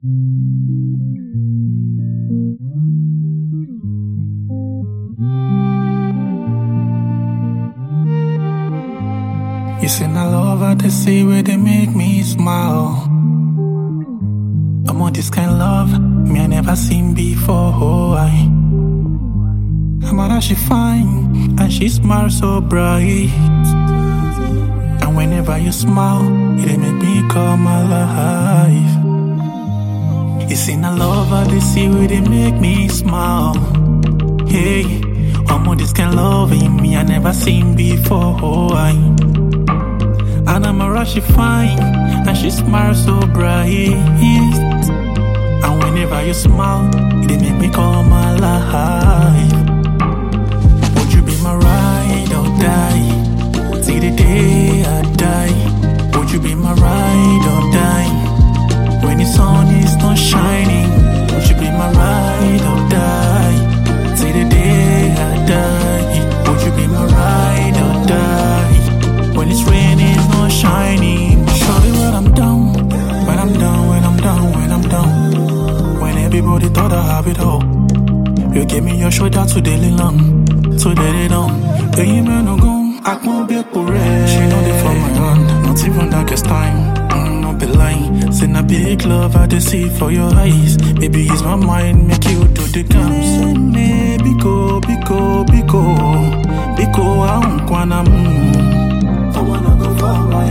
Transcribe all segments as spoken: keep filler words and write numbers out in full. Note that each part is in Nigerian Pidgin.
You seen I love how they say where they make me smile. I'm on this kind of love me I never seen before. Oh, I I'm how she fine and she smiles so bright. And whenever you smile, it make me come alive. You seen I love how they see where they make me smile. Hey, I'm on this kind of love in me I never seen before. Oh, I and I'm a she fine and she smiles so bright. And whenever you smile, it make me come alive. Would you be my ride or die? See the day I die. Would you be my ride or die? When the sun is not shining, would you be my ride or die? See the day I die. Would you be my ride or die? When it's raining, it's not shining. Surely when I'm down, when I'm down, when I'm down, when I'm down. When everybody thought I have it all, you give me your shoulder to daily long, to daily long. Yeah, you man no go, I won't be a red. She know they for my hand, not even darkest time. Mm, not be lying, send a big love I just see for your eyes. Baby, ease my mind, make you do the gams. Biko, biko, biko, biko, I don't wanna move. I wanna go for my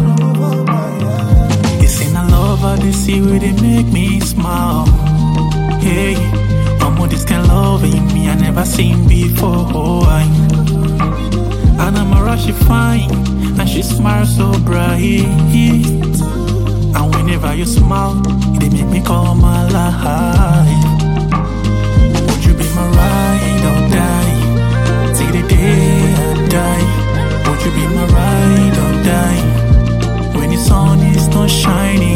You seen I love how they see where they make me smile. Hey, I'm on this kind of love in me I never seen before. Oh, I and I'm a rush she fine and she smiles so bright. And whenever you smile, they make me come alive. Would you be my ride or die? See the day I die. Would you be my ride or die? When the sun is not shining,